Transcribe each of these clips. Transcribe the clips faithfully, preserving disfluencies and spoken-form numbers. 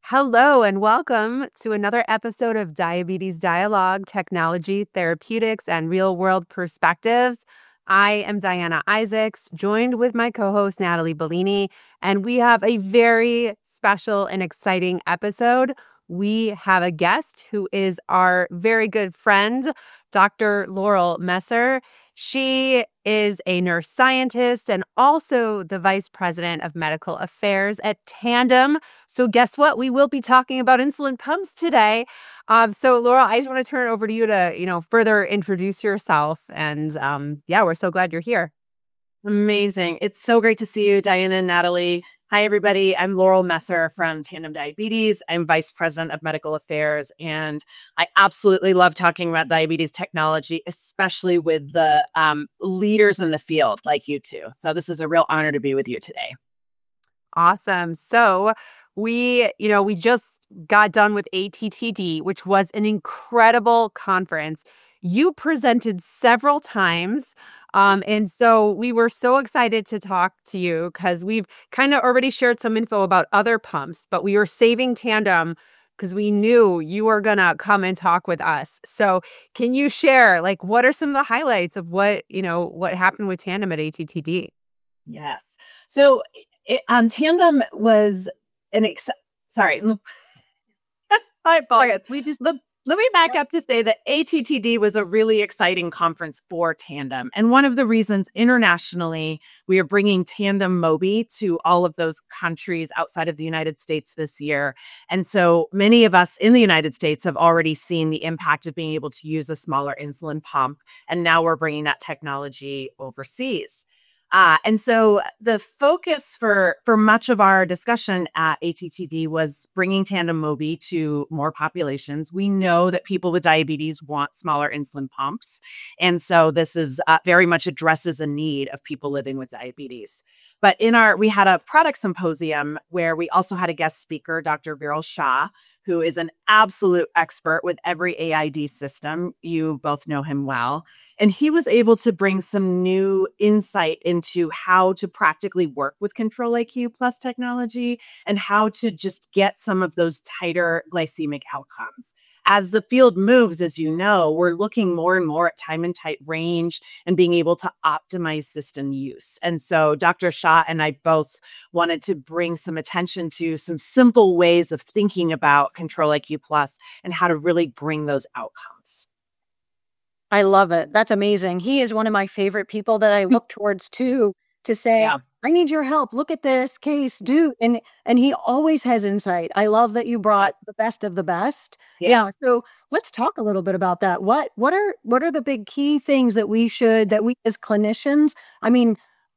Hello and welcome to another episode of Diabetes Dialogue, Technology, Therapeutics, and Real World Perspectives. I am Diana Isaacs, joined with my co-host Natalie Bellini, and we have a very special and exciting episode. We have a guest who is our very good friend, Doctor Laurel Messer. She is a nurse scientist and also the vice president of medical affairs at Tandem. So guess what? We will be talking about insulin pumps today. Um, so Laurel, I just want to turn it over to you to, you know, further introduce yourself. And um, yeah, we're so glad you're here. Amazing. It's so great to see you, Diana and Natalie. Hi, everybody. I'm Laurel Messer from Tandem Diabetes. I'm Vice President of Medical Affairs, and I absolutely love talking about diabetes technology, especially with the um, leaders in the field like you two. So this is a real honor to be with you today. Awesome. So we, you know, we just got done with A T T D, which was an incredible conference. You presented several times. Um, and so we were so excited to talk to you because we've kind of already shared some info about other pumps, but we were saving Tandem because we knew you were going to come and talk with us. So can you share, like, what are some of the highlights of what, you know, what happened with Tandem at A T T D? Yes. So it, um, Tandem was an ex- sorry. I apologize. We just the Let me back up to say that A T T D was a really exciting conference for Tandem. And one of the reasons internationally we are bringing Tandem Mobi to all of those countries outside of the United States this year. And so many of us in the United States have already seen the impact of being able to use a smaller insulin pump. And now we're bringing that technology overseas. Uh, and so the focus for, for much of our discussion at A T T D was bringing Tandem Mobi to more populations. We know that people with diabetes want smaller insulin pumps. And so this is uh, very much addresses a need of people living with diabetes. But in our, we had a product symposium where we also had a guest speaker, Doctor Viral Shah, who is an absolute expert with every A I D system. You both know him well. And he was able to bring some new insight into how to practically work with Control-IQ Plus technology and how to just get some of those tighter glycemic outcomes. As the field moves, as you know, we're looking more and more at time and tight range and being able to optimize system use. And so Doctor Shah and I both wanted to bring some attention to some simple ways of thinking about Control-IQ Plus and how to really bring those outcomes. I love it. That's amazing. He is one of my favorite people that I look towards too, to say, yeah. I need your help. Look at this case, do. And and he always has insight. I love that you brought the best of the best. Yeah. yeah. So let's talk a little bit about that. What what are what are the big key things that we should, that we as clinicians, I mean,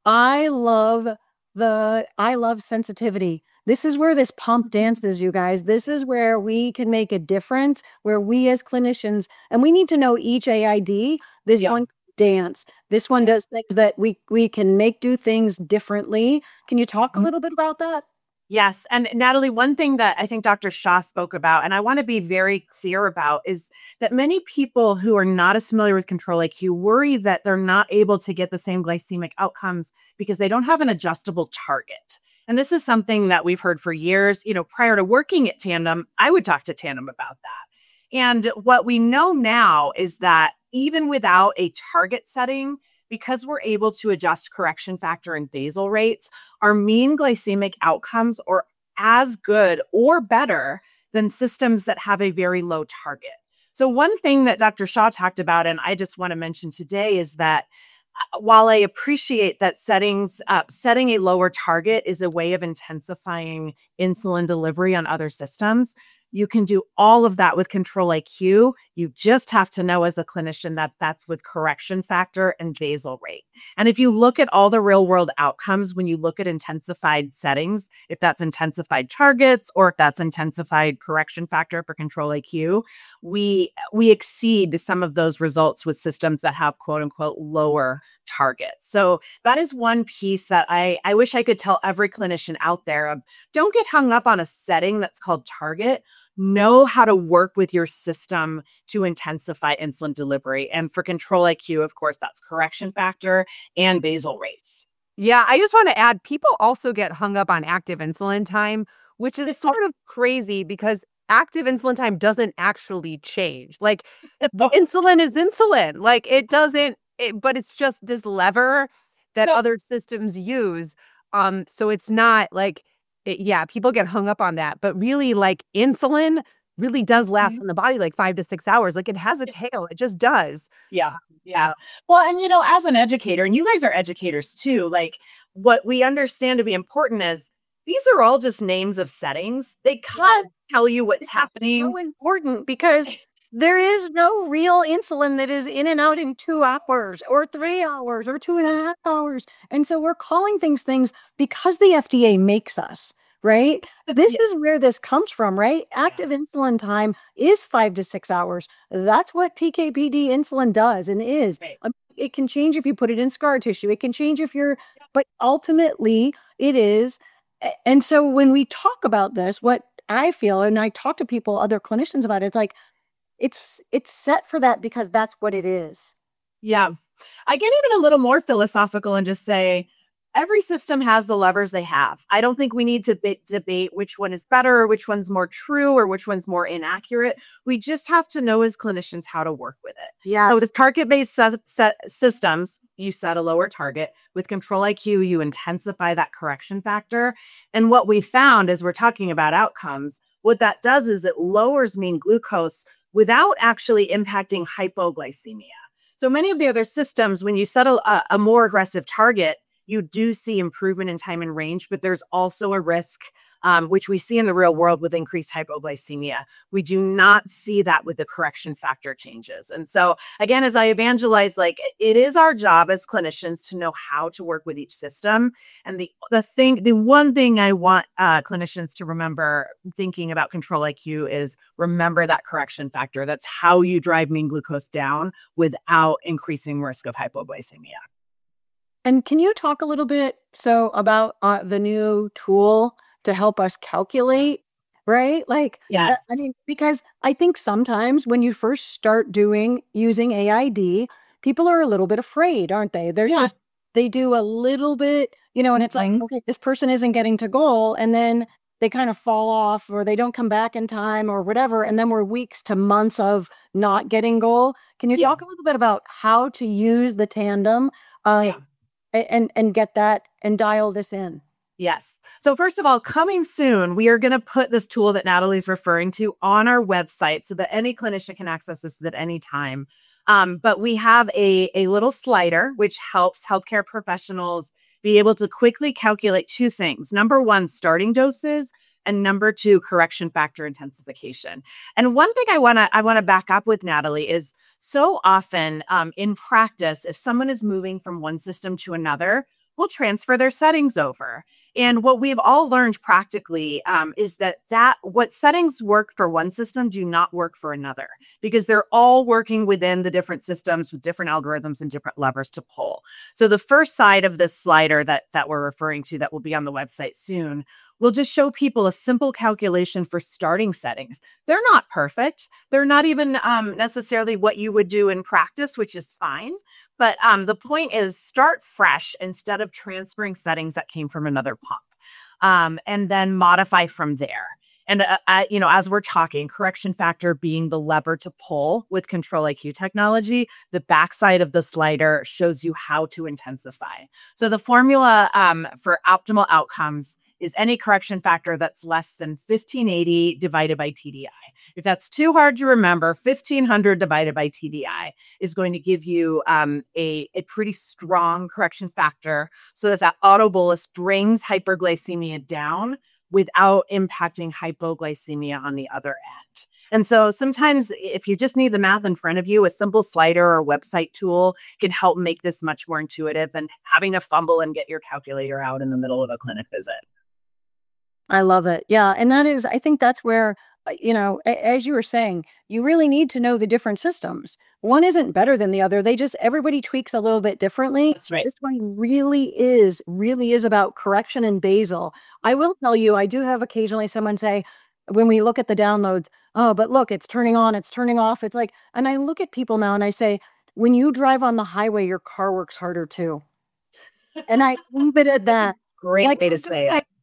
I love the I love sensitivity. This is where this pump dances, you guys. This is where we can make a difference, where we as clinicians, and we need to know each A I D, this yeah. one dance. This one does things that we we can make do things differently. Can you talk a little bit about that? Yes. And Natalie, one thing that I think Doctor Shah spoke about, and I want to be very clear about, is that many people who are not as familiar with Control-IQ worry that they're not able to get the same glycemic outcomes because they don't have an adjustable target. And this is something that we've heard for years. You know, prior to working at Tandem, I would talk to Tandem about that. And what we know now is that even without a target setting, because we're able to adjust correction factor and basal rates, our mean glycemic outcomes are as good or better than systems that have a very low target. So one thing that Doctor Shah talked about, and I just want to mention today, is that while I appreciate that settings, uh, setting a lower target is a way of intensifying insulin delivery on other systems, you can do all of that with Control-IQ. You just have to know as a clinician that that's with correction factor and basal rate. And if you look at all the real world outcomes, when you look at intensified settings, if that's intensified targets or if that's intensified correction factor for Control-IQ, we, we exceed some of those results with systems that have quote unquote lower targets. So that is one piece that I, I wish I could tell every clinician out there of, don't get hung up on a setting that's called target. Know how to work with your system to intensify insulin delivery. And for Control-IQ, of course, that's correction factor and basal rates. Yeah, I just want to add, people also get hung up on active insulin time, which is sort of crazy because active insulin time doesn't actually change. Like insulin is insulin. Like it doesn't, it, but it's just this lever that No. other systems use. Um, so it's not like, it, yeah, people get hung up on that, but really like insulin really does last Mhm. in the body like five to six hours. Like it has a tail. It just does. Yeah. Yeah. Well, and you know, as an educator, and you guys are educators too, like what we understand to be important is these are all just names of settings. They can't tell you what's happening. So important because there is no real insulin that is in and out in two hours or three hours or two and a half hours. And so we're calling things things because the F D A makes us, right? This Yeah. is where this comes from, right? Active insulin time is five to six hours. That's what P K P D insulin does and is. Right. Um, It can change if you put it in scar tissue. It can change if you're, but ultimately it is. a- And so when we talk about this, what I feel, and I talk to people, other clinicians about it, it's like, it's it's set for that because that's what it is. Yeah. I get even a little more philosophical and just say every system has the levers they have. I don't think we need to bit debate which one is better or which one's more true or which one's more inaccurate. We just have to know as clinicians how to work with it. Yeah. So with target-based set, set systems, you set a lower target. With Control I Q, you intensify that correction factor. And what we found as we're talking about outcomes, what that does is it lowers mean glucose without actually impacting hypoglycemia. So many of the other systems, when you set a, a more aggressive target, you do see improvement in time and range, but there's also a risk, um, which we see in the real world with increased hypoglycemia. We do not see that with the correction factor changes. And so again, as I evangelize, like it is our job as clinicians to know how to work with each system. And the, the thing, the one thing I want uh, clinicians to remember thinking about Control I Q is remember that correction factor. That's how you drive mean glucose down without increasing risk of hypoglycemia. And can you talk a little bit so about uh, the new tool to help us calculate, right? Like, Yeah. uh, I mean, because I think sometimes when you first start doing using A I D, people are a little bit afraid, aren't they? They're Yeah. just, they do a little bit, you know, and it's like, Mhm. okay, this person isn't getting to goal. And then they kind of fall off or they don't come back in time or whatever. And then we're weeks to months of not getting goal. Can you Yeah. talk a little bit about how to use the tandem? Uh, Yeah. a- and and get that and dial this in? Yes. So first of all, coming soon, we are going to put this tool that Natalie's referring to on our website so that any clinician can access this at any time. Um, but we have a, a little slider which helps healthcare professionals be able to quickly calculate two things. Number one, starting doses, and number two, correction factor intensification. And one thing I want to I want to back up with Natalie is so often um, in practice, if someone is moving from one system to another, we'll transfer their settings over. And what we've all learned practically um, is that that what settings work for one system do not work for another because they're all working within the different systems with different algorithms and different levers to pull. So the first side of this slider that that we're referring to that will be on the website soon will just show people a simple calculation for starting settings. They're not perfect. They're not even um, necessarily what you would do in practice, which is fine. But um, the point is start fresh instead of transferring settings that came from another pump, um, and then modify from there. And, uh, I, you know, as we're talking, correction factor being the lever to pull with Control I Q technology, the backside of the slider shows you how to intensify. So the formula um, for optimal outcomes is any correction factor that's less than fifteen eighty divided by T D I. If that's too hard to remember, fifteen hundred divided by T D I is going to give you um, a, a pretty strong correction factor so that that autobolus brings hyperglycemia down without impacting hypoglycemia on the other end. And so sometimes if you just need the math in front of you, a simple slider or website tool can help make this much more intuitive than having to fumble and get your calculator out in the middle of a clinic visit. I love it. Yeah. And that is, I think that's where, uh, you know, a- as you were saying, you really need to know the different systems. One isn't better than the other. They just, everybody tweaks a little bit differently. That's right. This one really is, really is about correction and basal. I will tell you, I do have occasionally someone say, when we look at the downloads, oh, but look, it's turning on, it's turning off. It's like, and I look at people now and I say, when you drive on the highway, your car works harder too. And I leave it at that. Great Like, way to say it.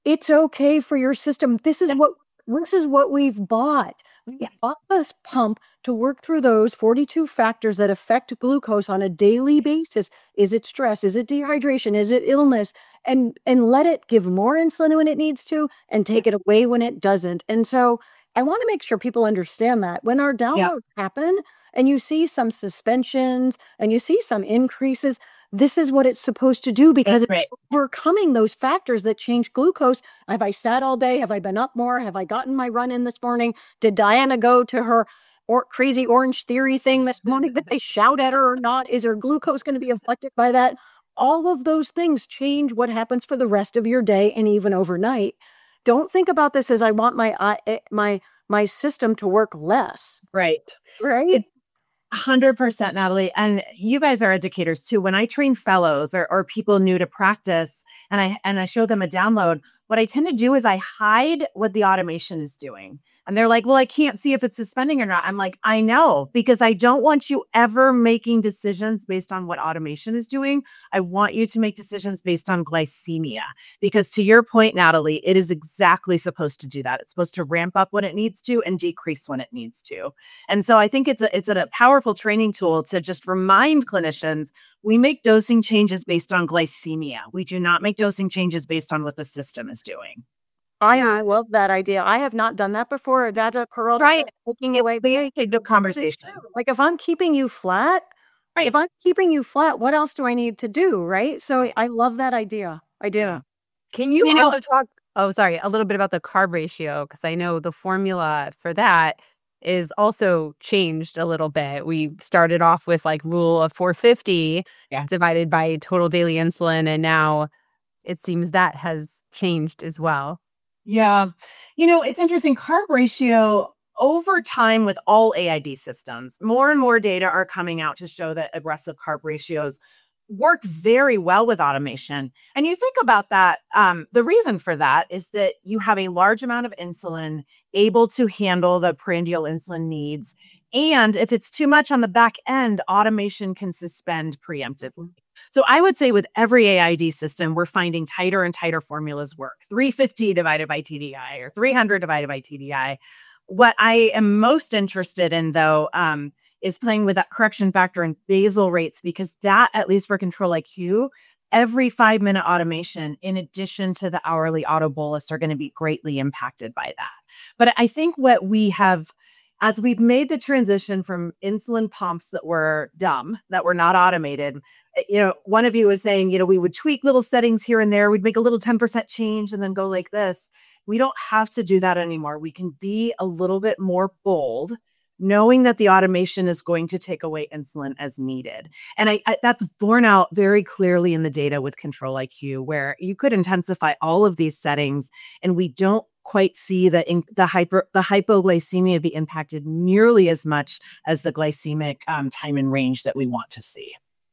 It's okay for your system. This is what this is what we've bought. We Yeah. bought this pump to work through those forty-two factors that affect glucose on a daily basis. Is it stress? Is it dehydration? Is it illness? And and let it give more insulin when it needs to and take it away when it doesn't. And so I want to make sure people understand that when our Yeah. downloads happen and you see some suspensions and you see some increases, this is what it's supposed to do because That's right. overcoming those factors that change glucose. Have I sat all day? Have I been up more? Have I gotten my run in this morning? Did Diana go to her or crazy orange theory thing this morning that they shout at her or not? Is her glucose going to be affected by that? All of those things change what happens for the rest of your day and even overnight. Don't think about this as I want my uh, my my system to work less. Right. Right. It, one hundred percent, Natalie. And you guys are educators too. When I train fellows or, or people new to practice and I and I show them a download, what I tend to do is I hide what the automation is doing. And they're like, well, I can't see if it's suspending or not. I'm like, I know, because I don't want you ever making decisions based on what automation is doing. I want you to make decisions based on glycemia, because to your point, Natalie, it is exactly supposed to do that. It's supposed to ramp up when it needs to and decrease when it needs to. And so I think it's a, it's a powerful training tool to just remind clinicians, we make dosing changes based on glycemia. We do not make dosing changes based on what the system is doing. I, I love that idea. I have not done that before. That's a pearl. Right. Taking away. They take the conversation. Like if I'm keeping you flat, Right. if I'm keeping you flat, what else do I need to do? Right. So I love that idea. I do. Can you, You know- also talk, oh, sorry, a little bit about the carb ratio? Because I know the formula for that is also changed a little bit. We started off with like rule of four fifty Yeah. divided by total daily insulin. And now it seems that has changed as well. Yeah. You know, it's interesting. Carb ratio over time with all A I D systems, more and more data are coming out to show that aggressive carb ratios work very well with automation. And you think about that. Um, the reason for that is that you have a large amount of insulin able to handle the prandial insulin needs. And if it's too much on the back end, automation can suspend preemptively. So I would say with every A I D system, we're finding tighter and tighter formulas work. three fifty divided by T D I or three hundred divided by T D I. What I am most interested in, though, um, is playing with that correction factor and basal rates, because that, at least for Control-IQ, every five minute automation, in addition to the hourly auto bolus, are going to be greatly impacted by that. But I think what we have, as we've made the transition from insulin pumps that were dumb, that were not automated, you know, one of you was saying, you know, we would tweak little settings here and there. We'd make a little ten percent change and then go like this. We don't have to do that anymore. We can be a little bit more bold, knowing that the automation is going to take away insulin as needed. And I, I that's borne out very clearly in the data with Control-IQ, where you could intensify all of these settings and we don't quite see the in, the hyper the hypoglycemia be impacted nearly as much as the glycemic um, time and range that we want to see.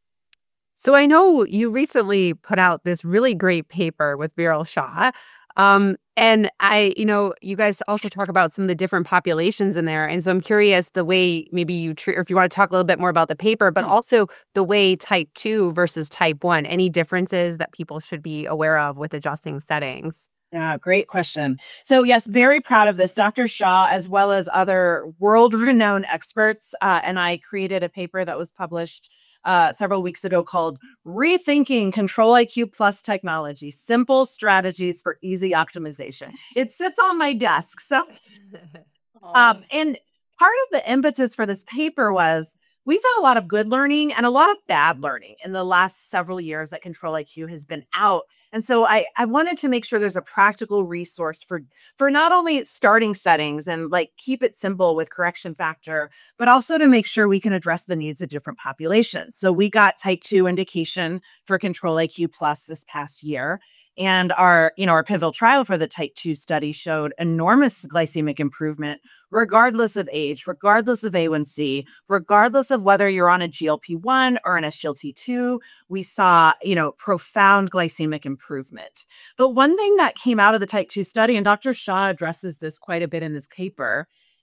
So I know you recently put out this really great paper with Viral Shah. Um, and I, you know, you guys also talk about some of the different populations in there. And so I'm curious the way maybe you treat, or if you want to talk a little bit more about the paper, but also the way type two versus type one, any differences that people should be aware of with adjusting settings? Yeah, great question. So yes, very proud of this. Doctor Shah, as well as other world-renowned experts, uh, and I created a paper that was published Uh, several weeks ago called Rethinking Control-IQ Plus Technology, Simple Strategies for Easy Optimization. It sits on my desk. So, um, and part of the impetus for this paper was we've had a lot of good learning and a lot of bad learning in the last several years that Control-IQ has been out. And so I, I wanted to make sure there's a practical resource for, for not only starting settings and like keep it simple with correction factor, but also to make sure we can address the needs of different populations. So we got type two indication for Control-IQ Plus this past year. And our, you know, our pivotal trial for the type two study showed enormous glycemic improvement, regardless of age, regardless of A one C, regardless of whether you're on a G L P one or an S G L T two. We saw, you know, profound glycemic improvement. But one thing that came out of the type two study, and Doctor Shah addresses this quite a bit in this paper,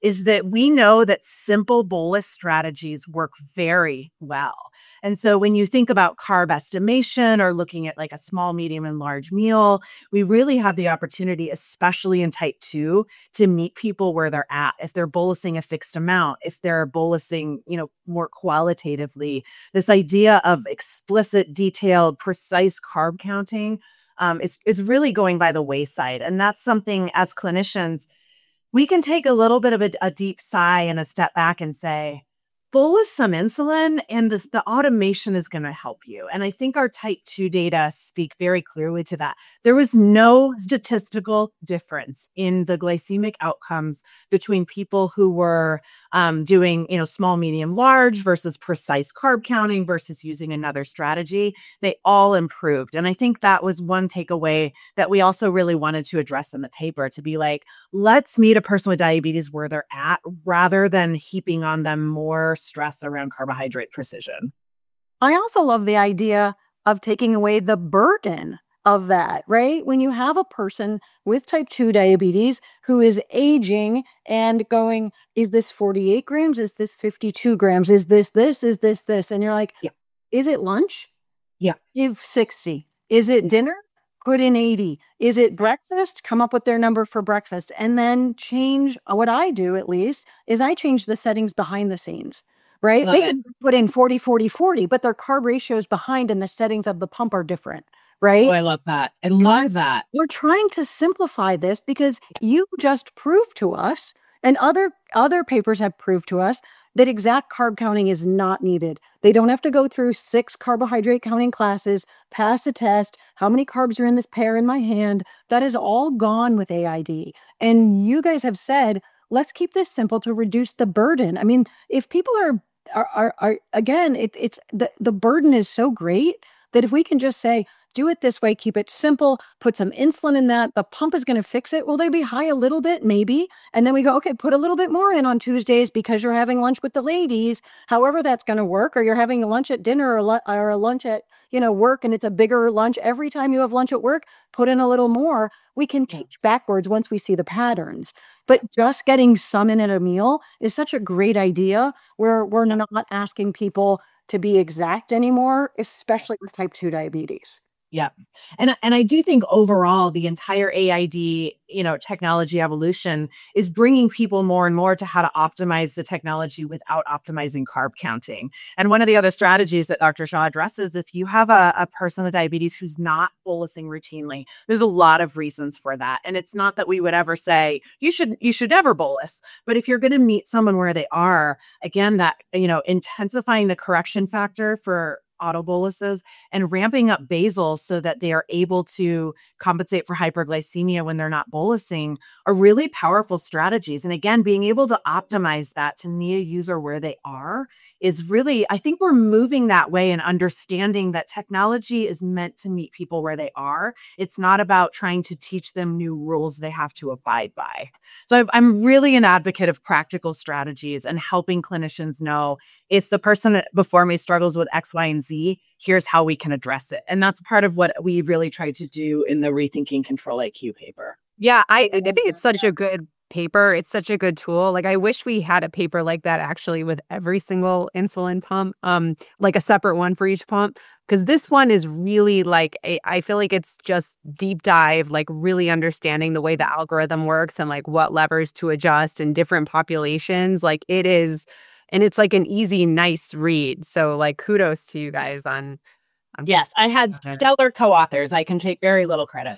is that we know that simple bolus strategies work very well. And so when you think about carb estimation or looking at like a small, medium, and large meal, we really have the opportunity, especially in type two, to meet people where they're at. If they're bolusing a fixed amount, if they're bolusing, you know, more qualitatively, this idea of explicit, detailed, precise carb counting um, is, is really going by the wayside. And that's something as clinicians, we can take a little bit of a, a deep sigh and a step back and say, bolus some insulin and the, the automation is going to help you. And I think our type two data speak very clearly to that. There was no statistical difference in the glycemic outcomes between people who were um, doing, you know, small, medium, large versus precise carb counting versus using another strategy. They all improved. And I think that was one takeaway that we also really wanted to address in the paper, to be like, let's meet a person with diabetes where they're at rather than heaping on them more stress around carbohydrate precision. I also love the idea of taking away the burden of that, right? When you have a person with type two diabetes who is aging and going, is this forty-eight grams? Is this fifty-two grams? Is this this? Is this this? And you're like, yeah. Is it lunch? Yeah. Give sixty. Is it dinner? Put in eighty. Is it breakfast? Come up with their number for breakfast. And then change, what I do at least, is I change the settings behind the scenes, right? Love they it. can put in forty, forty, forty, but their carb ratios behind and the settings of the pump are different, right? Oh, I love that. I love that. We're trying to simplify this because you just proved to us, and other other papers have proved to us, that exact carb counting is not needed. They don't have to go through six carbohydrate counting classes, pass a test, how many carbs are in this pear in my hand. That is all gone with A I D. And you guys have said, let's keep this simple to reduce the burden. I mean, if people are, are, are, are again, it, it's the, the burden is so great that if we can just say, do it this way, keep it simple, put some insulin in that, the pump is going to fix it. Will they be high a little bit? Maybe. And then we go, okay, put a little bit more in on Tuesdays because you're having lunch with the ladies, however that's going to work, or you're having a lunch at dinner or, lu- or a lunch at, you know, work, and it's a bigger lunch. Every time you have lunch at work, put in a little more. We can teach backwards once we see the patterns. But just getting some in at a meal is such a great idea where we're not asking people to be exact anymore, especially with type two diabetes. Yeah. And, and I do think overall, the entire A I D, you know, technology evolution is bringing people more and more to how to optimize the technology without optimizing carb counting. And one of the other strategies that Doctor Shah addresses, if you have a, a person with diabetes who's not bolusing routinely, there's a lot of reasons for that. And it's not that we would ever say, you should, you should never bolus. But if you're going to meet someone where they are, again, that, you know, intensifying the correction factor for autoboluses and ramping up basal so that they are able to compensate for hyperglycemia when they're not bolusing are really powerful strategies. And again, being able to optimize that to meet a user where they are is really, I think we're moving that way and understanding that technology is meant to meet people where they are. It's not about trying to teach them new rules they have to abide by. So I'm really an advocate of practical strategies and helping clinicians know it's the person before me struggles with X, Y, and Z. Here's how we can address it. And that's part of what we really tried to do in the Rethinking Control-IQ paper. Yeah, I, I think it's such a good paper. It's such a good tool. Like, I wish we had a paper like that actually with every single insulin pump, um, like a separate one for each pump. Because this one is really like, a, I feel like it's just deep dive, like really understanding the way the algorithm works and like what levers to adjust in different populations. Like it is, and it's like an easy, nice read. So like kudos to you guys on. on yes, I had stellar co-authors. I can take very little credit.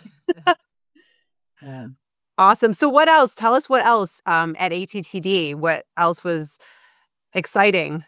Yeah. Awesome. So what else? Tell us what else um, at A T T D. What else was exciting?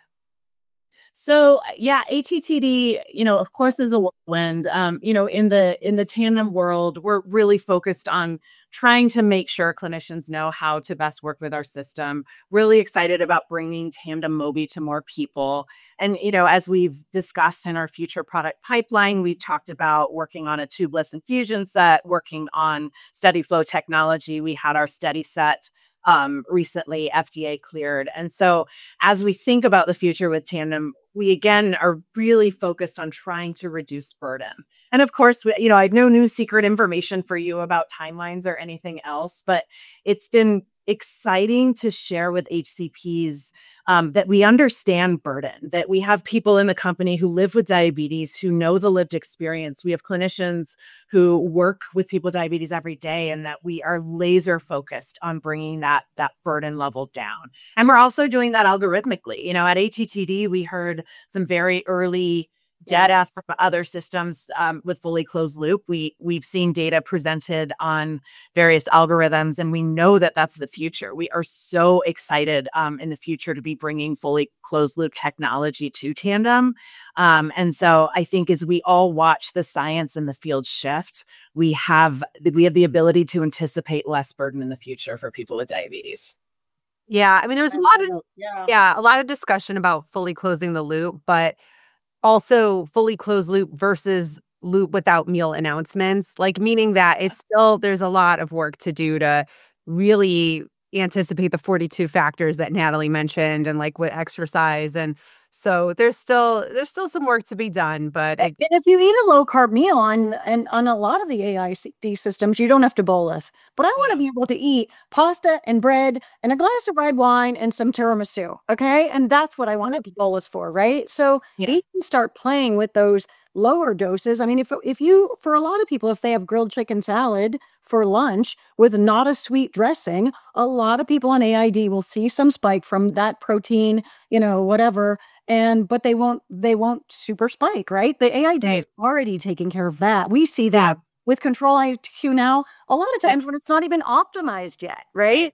So yeah, A T T D, you know, of course, is a whirlwind. Um, you know, in the in the Tandem world, we're really focused on trying to make sure clinicians know how to best work with our system. Really excited about bringing Tandem Mobi to more people. And, you know, as we've discussed in our future product pipeline, we've talked about working on a tubeless infusion set, working on steady flow technology. We had our steady set um, recently F D A cleared. And so as we think about the future with Tandem, we again are really focused on trying to reduce burden. And of course, we, you know, I have no new secret information for you about timelines or anything else, but it's been exciting to share with H C Ps um, that we understand burden, that we have people in the company who live with diabetes, who know the lived experience. We have clinicians who work with people with diabetes every day, and that we are laser focused on bringing that, that burden level down. And we're also doing that algorithmically. You know, at A T T D, we heard some very early data from other systems um, with fully closed loop. We, we've seen data presented on various algorithms, and we know that that's the future. We are so excited um, in the future to be bringing fully closed loop technology to Tandem. Um, and so I think as we all watch the science and the field shift, we have, we have the ability to anticipate less burden in the future for people with diabetes. Yeah. I mean, there was a lot of, yeah. yeah, a lot of discussion about fully closing the loop, but also fully closed loop versus loop without meal announcements, like meaning that it's still, there's a lot of work to do to really anticipate the forty-two factors that Natalie mentioned, and like with exercise. And so there's still, there's still some work to be done, but and if you eat a low carb meal on, and on a lot of the A I C D systems, you don't have to bolus, but I want to be able to eat pasta and bread and a glass of red wine and some tiramisu. Okay. And that's what I wanted to bolus for. Right. So yeah. we can start playing with those lower doses. I mean, if, if you, for a lot of people, if they have grilled chicken salad for lunch with not a sweet dressing, a lot of people on A I D will see some spike from that protein, you know, whatever. And, but they won't, they won't super spike, right? The A I D is already taking care of that. We see that with Control-IQ now, a lot of times when it's not even optimized yet, right?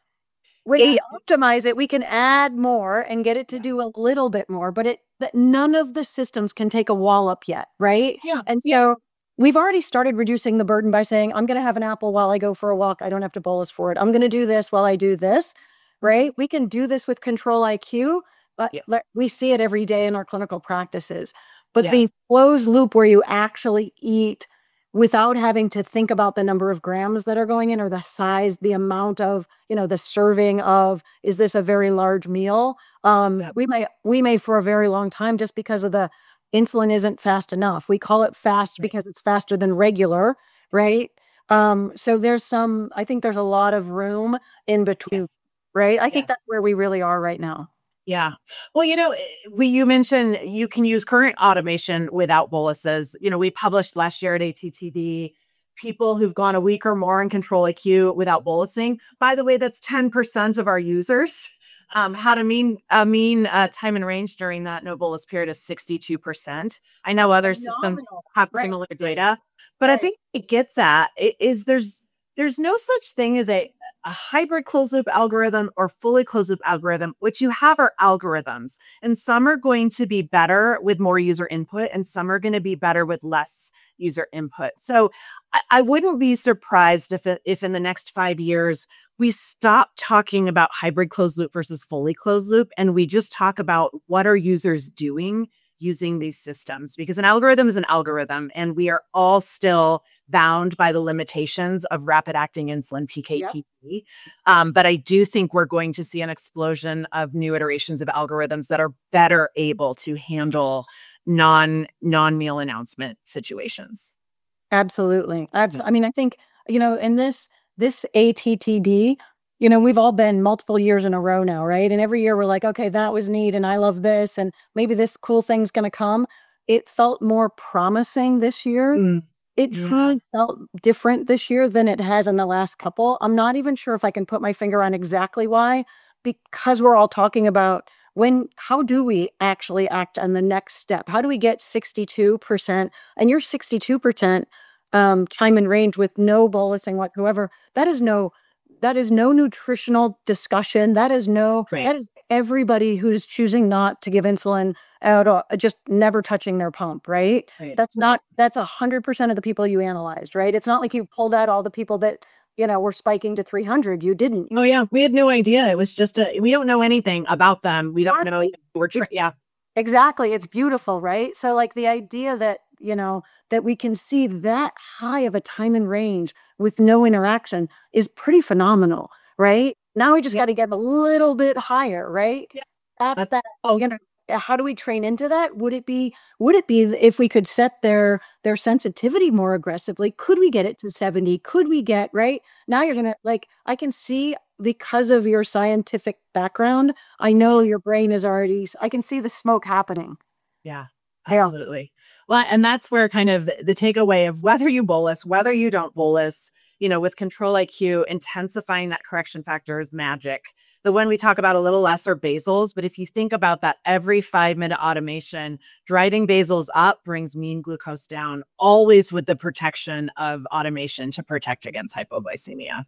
When we optimize it, we can add more and get it to do a little bit more, but it, that none of the systems can take a wallop yet, right? Yeah. And so we've already started reducing the burden by saying, I'm going to have an apple while I go for a walk. I don't have to bolus for it. I'm going to do this while I do this, right? We can do this with Control-IQ, but yes. we see it every day in our clinical practices. But yes. the closed loop where you actually eat without having to think about the number of grams that are going in, or the size, the amount of, you know, the serving of, is this a very large meal? Um, yeah. We may, we may for a very long time, just because of the insulin isn't fast enough. We call it fast right. because it's faster than regular, right? Um, so there's some, I think there's a lot of room in between, yes. right? I yeah. think that's where we really are right now. Yeah. Well, you know, we, you mentioned you can use current automation without boluses. You know, we published last year at A T T D, people who've gone a week or more in Control-IQ without bolusing. By the way, that's ten percent of our users. Um, had a mean, a mean uh, time and range during that no bolus period of sixty-two percent. I know other Phenomenal. systems have right. similar data, but right. I think it gets at is there's, there's no such thing as a, a hybrid closed loop algorithm or fully closed loop algorithm. What you have are algorithms, and some are going to be better with more user input, and some are going to be better with less user input. So I, I wouldn't be surprised if, it, if in the next five years, we stop talking about hybrid closed loop versus fully closed loop, and we just talk about what are users doing using these systems, because an algorithm is an algorithm, and we are all still bound by the limitations of rapid acting insulin, P K P D. Yep. Um, but I do think we're going to see an explosion of new iterations of algorithms that are better able to handle non non meal announcement situations. Absolutely. Absolutely. I mean, I think, you know, in this this A T T D, you know, we've all been multiple years in a row now, right? And every year we're like, okay, that was neat, and I love this, and maybe this cool thing's going to come. It felt more promising this year. Mm. It truly yeah. felt different this year than it has in the last couple. I'm not even sure if I can put my finger on exactly why, because we're all talking about when, how do we actually act on the next step? How do we get sixty-two percent? And you're sixty-two percent um, time and range with no bolusing whatsoever. That is no, that is no nutritional discussion. That is no, right. that is everybody who's choosing not to give insulin out, uh, just never touching their pump, right? right. That's not, that's a hundred percent of the people you analyzed, right? It's not like you pulled out all the people that, you know, were spiking to three hundred. You didn't. Oh yeah. We had no idea. It was just, a, we don't know anything about them. We don't know. We're tra- yeah. Exactly. It's beautiful, right? So like the idea that, you know, that we can see that high of a time and range with no interaction is pretty phenomenal, right? Now we just yeah. got to get a little bit higher, right? Yeah. That's that, oh. you know, how do we train into that? Would it be, would it be if we could set their, their sensitivity more aggressively? Could we get it to seventy? Could we get, right? Now you're going to like, I can see because of your scientific background, I know your brain is already, I can see the smoke happening. Yeah, absolutely. Well, and that's where kind of the takeaway of whether you bolus, whether you don't bolus, you know, with Control-IQ, intensifying that correction factor is magic. The one we talk about a little less are basals, but if you think about that every five minute automation, driving basals up brings mean glucose down, always with the protection of automation to protect against hypoglycemia.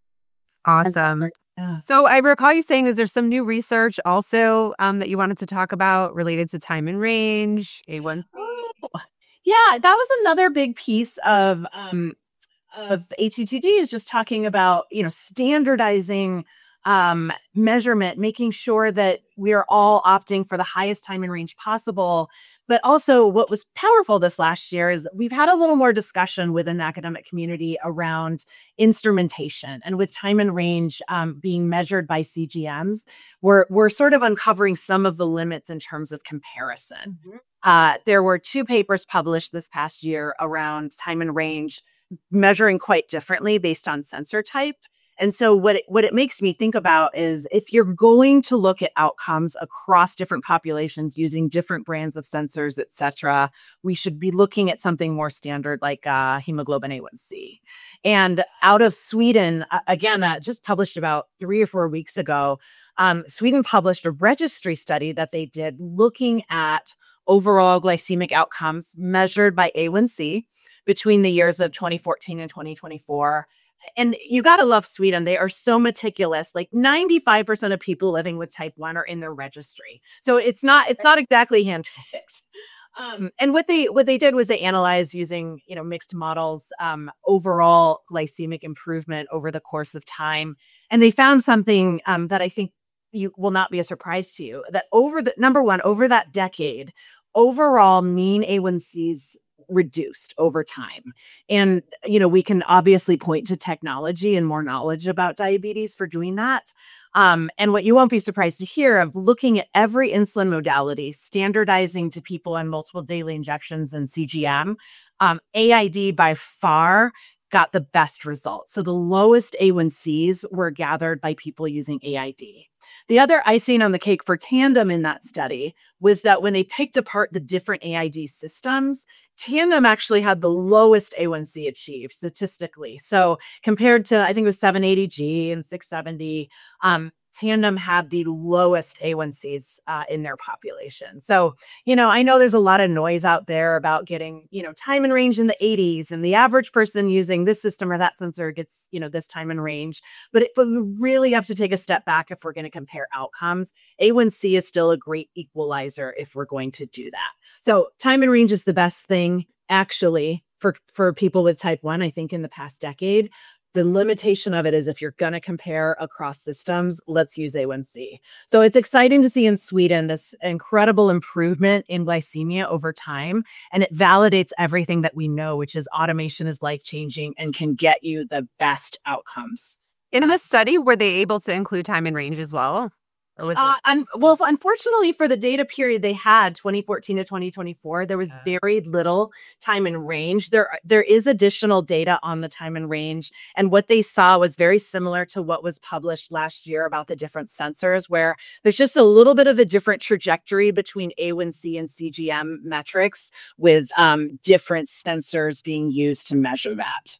Awesome. Yeah. So I recall you saying, is there some new research also um, that you wanted to talk about related to time and range, A one C? Oh, yeah, that was another big piece of um, of A T T D is just talking about, you know, standardizing um, measurement, making sure that we are all opting for the highest time and range possible. But also what was powerful this last year is we've had a little more discussion within the academic community around instrumentation, and with time and range um, being measured by C G Ms, we're, we're sort of uncovering some of the limits in terms of comparison. Mm-hmm. Uh, there were two papers published this past year around time and range measuring quite differently based on sensor type. And so what it, what it makes me think about is if you're going to look at outcomes across different populations using different brands of sensors, et cetera, we should be looking at something more standard like uh, hemoglobin A one C. And out of Sweden, uh, again, uh, just published about three or four weeks ago, um, Sweden published a registry study that they did looking at overall glycemic outcomes measured by A one C between the years of twenty fourteen and twenty twenty-four. And you got to love Sweden. They are so meticulous. Like ninety-five percent of people living with type one are in their registry. So it's not, it's not exactly handpicked. Um, and what they, what they did was they analyzed using, you know, mixed models, um, overall glycemic improvement over the course of time. And they found something, um, that I think you will not be a surprise to you, that over the number one, over that decade, overall mean A one Cs reduced over time. And, you know, we can obviously point to technology and more knowledge about diabetes for doing that. Um, and what you won't be surprised to hear of looking at every insulin modality, standardizing to people on multiple daily injections and C G M, um, A I D by far got the best results. So the lowest A one Cs were gathered by people using A I D. The other icing on the cake for Tandem in that study was that when they picked apart the different A I D systems, Tandem actually had the lowest A one C achieved statistically. So compared to, I think it was seven eighty G and six seventy, um, Tandem had the lowest A one Cs uh, in their population. So, you know, I know there's a lot of noise out there about getting, you know, time and range in the eighties, and the average person using this system or that sensor gets, you know, this time and range. But, it, but we really have to take a step back if we're going to compare outcomes. A one C is still a great equalizer if we're going to do that. So time and range is the best thing, actually, for, for people with type one, I think, in the past decade. The limitation of it is if you're going to compare across systems, let's use A one C. So it's exciting to see in Sweden this incredible improvement in glycemia over time. And it validates everything that we know, which is automation is life-changing and can get you the best outcomes. In the study, were they able to include time and range as well? Or was Uh, it- un- well, unfortunately, for the data period they had, twenty fourteen to twenty twenty-four, there was Yeah. very little time and range. There, there is additional data on the time and range. And what they saw was very similar to what was published last year about the different sensors, where there's just a little bit of a different trajectory between A one C and C G M metrics, with um, different sensors being used to measure that.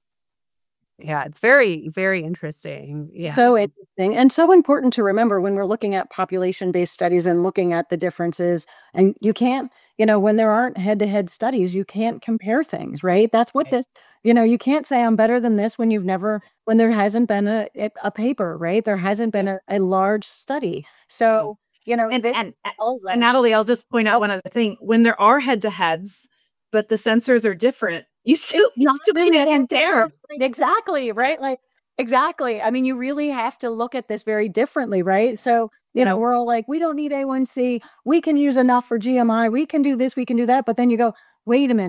Yeah, it's very, very interesting. Yeah. So interesting and so important to remember when we're looking at population-based studies and looking at the differences. And you can't, you know, when there aren't head-to-head studies, you can't compare things, right? That's what Right. this, you know, you can't say I'm better than this when you've never, when there hasn't been a, a a paper, right? There hasn't been a, a large study. So, you know, And, this and, tells us- and Natalie, I'll just point out one other thing. When there are head-to-heads, but the sensors are different, you still, you still need it in there. Exactly, right? Like, exactly. I mean, you really have to look at this very differently, right? So, you know, we're all like, we don't need A one C. We can use enough for G M I. We can do this, we can do that. But then you go, wait a minute.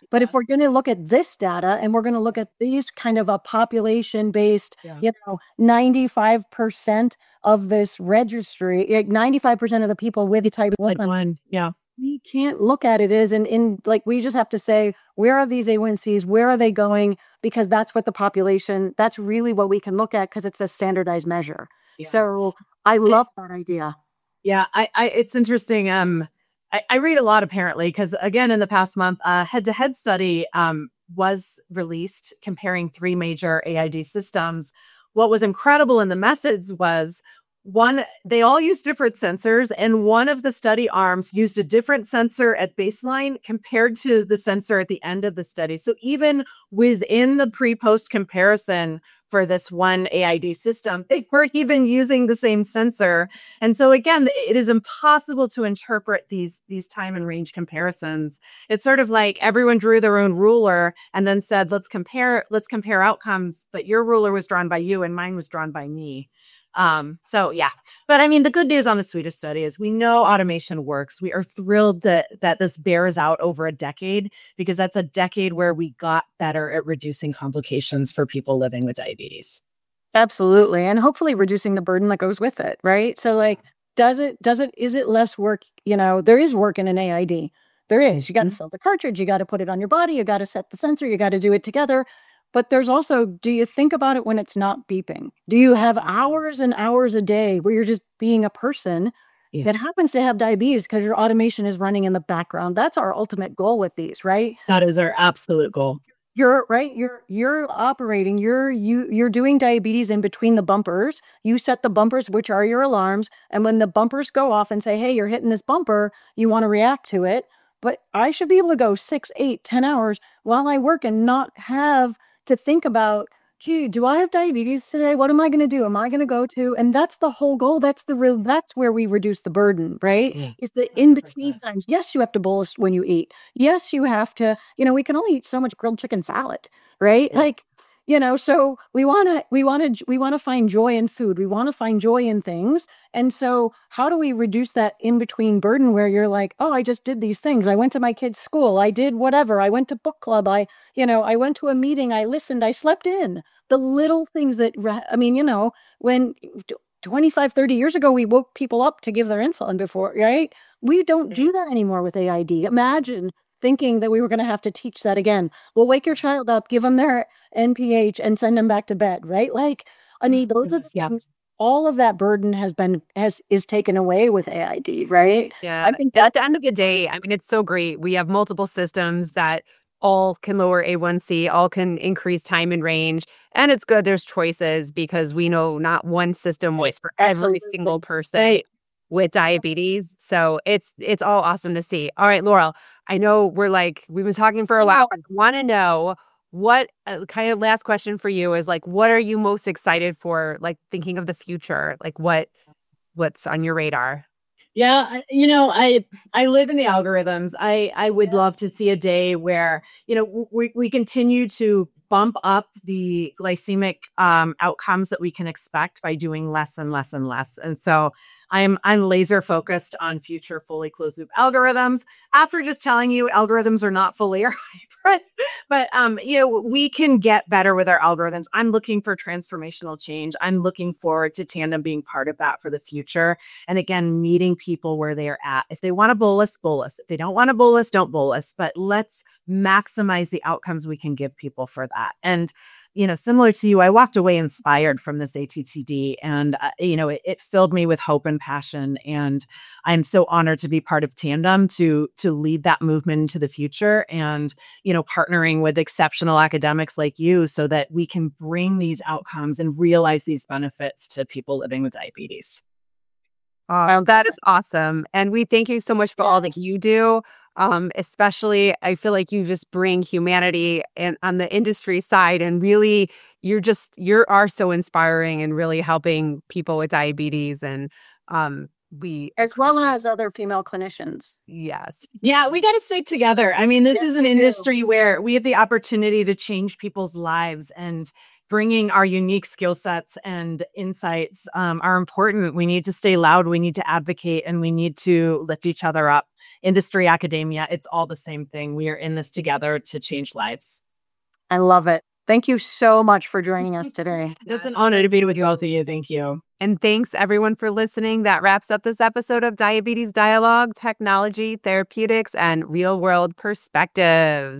But if we're going to look at this data and we're going to look at these kind of a population based, Yeah. you know, ninety-five percent of this registry, like ninety-five percent of the people with type Like one, one. Yeah. we can't look at it as in, in like, we just have to say, where are these A one Cs? Where are they going? Because that's what the population, that's really what we can look at because it's a standardized measure. Yeah. So I love that idea. Yeah, I, I it's interesting. Um, I, I read a lot apparently because again, in the past month, a head-to-head study um was released comparing three major A I D systems. What was incredible in the methods was one, they all used different sensors, and one of the study arms used a different sensor at baseline compared to the sensor at the end of the study. So even within the pre-post comparison for this one A I D system, they weren't even using the same sensor. And so again, it is impossible to interpret these, these time and range comparisons. It's sort of like everyone drew their own ruler and then said, let's compare, let's compare outcomes, but your ruler was drawn by you and mine was drawn by me. Um, so yeah, but I mean, the good news on the Swedish study is we know automation works. We are thrilled that, that this bears out over a decade, because that's a decade where we got better at reducing complications for people living with diabetes. Absolutely. And hopefully reducing the burden that goes with it. Right. So like, does it, does it, is it less work? You know, there is work in an A I D. There is, you got to mm-hmm. fill the cartridge, you got to put it on your body, you got to set the sensor, you got to do it together. But there's also, do you think about it when it's not beeping? Do you have hours and hours a day where you're just being a person yeah. that happens to have diabetes because your automation is running in the background? That's our ultimate goal with these, right? That is our absolute goal. You're right. You're you're operating. You're you you're doing diabetes in between the bumpers. You set the bumpers, which are your alarms, and when the bumpers go off and say, "Hey, you're hitting this bumper," you want to react to it. But I should be able to go six, eight, ten hours while I work and not have to think about, gee, do I have diabetes today? What am I going to do? Am I going to go to? And that's the whole goal. That's the real, that's where we reduce the burden, right? Yeah. Is the in-between times. Yes, you have to bolus when you eat. Yes, you have to, you know, we can only eat so much grilled chicken salad, right? Yeah. Like, you know, so we want to, we want to, we want to find joy in food. We want to find joy in things. And so how do we reduce that in-between burden where you're like, oh, I just did these things. I went to my kid's school. I did whatever. I went to book club. I, you know, I went to a meeting. I listened. I slept in. The little things that, I mean, you know, when twenty-five, thirty years ago, we woke people up to give their insulin before, right? We don't do that anymore with A I D. Imagine thinking that we were going to have to teach that again. We'll wake your child up, give them their N P H and send them back to bed, right? Like, I mean, those are yeah. things, all of that burden has been, has, is taken away with A I D, right? Yeah. I think at the end of the day, I mean, it's so great. We have multiple systems that all can lower A one C, all can increase time and range. And it's good there's choices because we know not one system works for every Absolutely. single person. Right. With diabetes. So it's it's all awesome to see. All right, Laurel, I know we're like, we've been talking for a while. I want to know what uh, kind of last question for you is like, what are you most excited for? Like thinking of the future, like what what's on your radar? Yeah, you know, I I live in the algorithms. I I would love to see a day where, you know, we, we continue to bump up the glycemic um, outcomes that we can expect by doing less and less and less. And so I'm I'm laser focused on future fully closed loop algorithms. After just telling you algorithms are not fully or hybrid, but um, you know, we can get better with our algorithms. I'm looking for transformational change. I'm looking forward to Tandem being part of that for the future. And again, meeting people where they are at. If they want to bolus, bolus. If they don't want to bolus, don't bolus. But let's maximize the outcomes we can give people for that. And you know, similar to you, I walked away inspired from this A T T D, and uh, you know, it, it filled me with hope and passion. And I'm so honored to be part of Tandem to to lead that movement into the future, and you know, partnering with exceptional academics like you, so that we can bring these outcomes and realize these benefits to people living with diabetes. Oh, that is awesome, and we thank you so much for all that you do. Um, especially, I feel like you just bring humanity and on the industry side, and really, you're just you are so inspiring and really helping people with diabetes, and um, we as well as other female clinicians. Yes, yeah, we got to stick together. I mean, this yes, is an industry do. where we have the opportunity to change people's lives, and bringing our unique skill sets and insights um, are important. We need to stay loud. We need to advocate, and we need to lift each other up. industry, academia, it's all the same thing. We are in this together to change lives. I love it. Thank you so much for joining us today. It's an honor to be with both of you. Thank you. And thanks everyone for listening. That wraps up this episode of Diabetes Dialogue, Technology, Therapeutics, and Real World Perspectives.